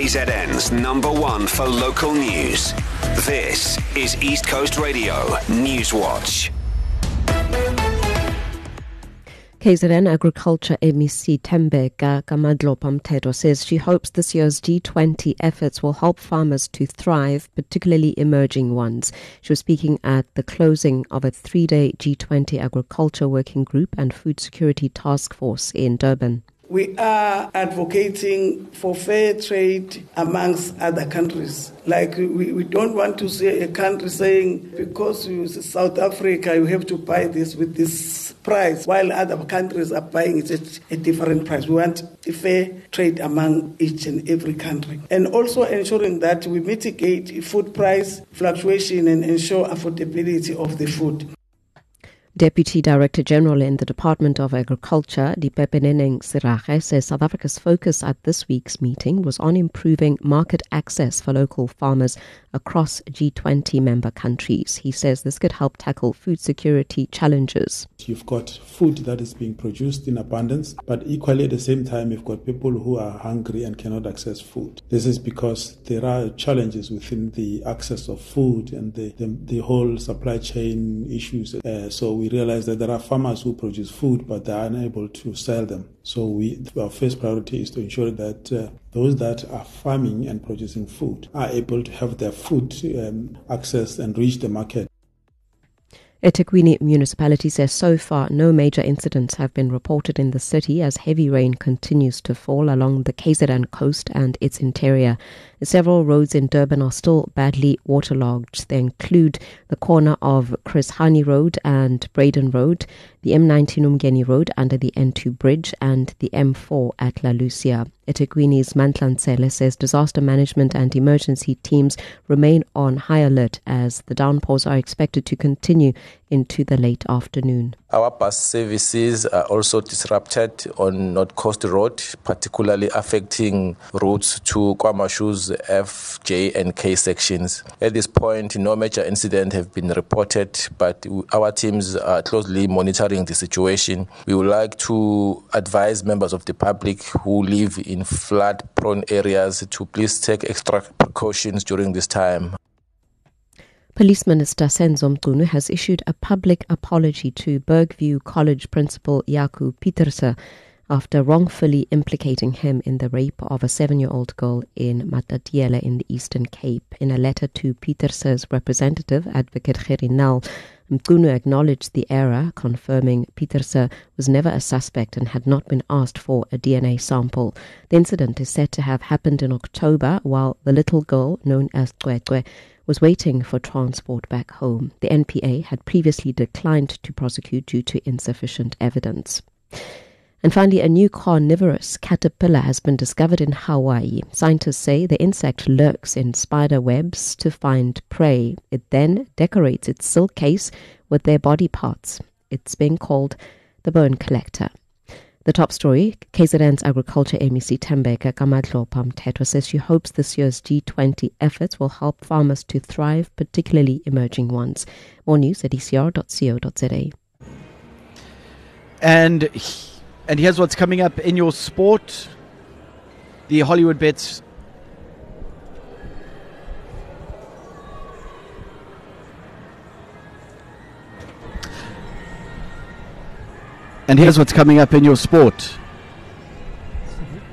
KZN's #1 for local news. This is East Coast Radio Newswatch. KZN Agriculture MEC Thembeka Kamadlo-Pamthethwa says she hopes this year's G20 efforts will help farmers to thrive, particularly emerging ones. She was speaking at the closing of a 3-day G20 Agriculture Working Group and Food Security Task Force in Durban. We are advocating for fair trade amongst other countries. Like we don't want to see a country saying, because you South Africa, you have to buy this with this price, while other countries are buying it at a different price. We want a fair trade among each and every country. And also ensuring that we mitigate food price fluctuation and ensure affordability of the food. Deputy Director General in the Department of Agriculture, Dipepeneneng Sirage, says South Africa's focus at this week's meeting was on improving market access for local farmers across G20 member countries. He says this could help tackle food security challenges. You've got food that is being produced in abundance, but equally at the same time, you've got people who are hungry and cannot access food. This is because there are challenges within the access of food and the whole supply chain issues. So we realize that there are farmers who produce food, but they are unable to sell them. So our first priority is to ensure that those that are farming and producing food are able to have their food access and reach the market. eThekwini municipality says so far no major incidents have been reported in the city as heavy rain continues to fall along the KZN coast and its interior. Several roads in Durban are still badly waterlogged. They include the corner of Chris Hani Road and Braden Road, the M19 Umgeni Road under the N2 bridge, and the M4 at La Lucia. eThekwini's Mantlansele says disaster management and emergency teams remain on high alert as the downpours are expected to continue into the late afternoon. Our bus services are also disrupted on North Coast Road, particularly affecting routes to KwaMashu's F, J and K sections. At this point, no major incidents have been reported, but our teams are closely monitoring the situation. We would like to advise members of the public who live in flood-prone areas to please take extra precautions during this time. Police Minister Senzo Mchunu has issued a public apology to Bergview College Principal Jaco Pieterse after wrongfully implicating him in the rape of a 7-year-old girl in Matatiele in the Eastern Cape. In a letter to Pieterse's representative, Advocate Gerrie Nel, Mchunu acknowledged the error, confirming Pieterse was never a suspect and had not been asked for a DNA sample. The incident is said to have happened in October while the little girl, known as Cwecwe, was waiting for transport back home. The NPA had previously declined to prosecute due to insufficient evidence. And finally, a new carnivorous caterpillar has been discovered in Hawaii. Scientists say the insect lurks in spider webs to find prey. It then decorates its silk case with their body parts. It's being called the bone collector. The top story, KZN's Agriculture MEC Thembeka Kamadlo-Pamthethwa says she hopes this year's G20 efforts will help farmers to thrive, particularly emerging ones. More news at ecr.co.za. And here's what's coming up in your sport. The Hollywood bets. And here's what's coming up in your sport.